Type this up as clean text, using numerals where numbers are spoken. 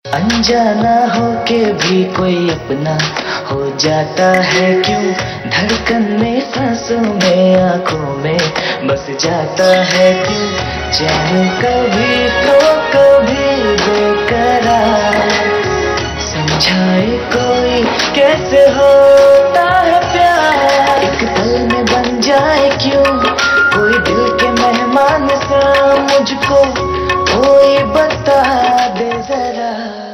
अनजाना होके भी कोई अपना हो जाता है क्यों? धड़कन में, सांसों में, आंखों में बस जाता है क्यों? चैन कभी तो कभी बेकरार, समझाए कोई कैसे होता है प्यार? एक पल में बन जाए क्यों कोई दिल के मेहमान सा मुझको, कोई बता दे जरा।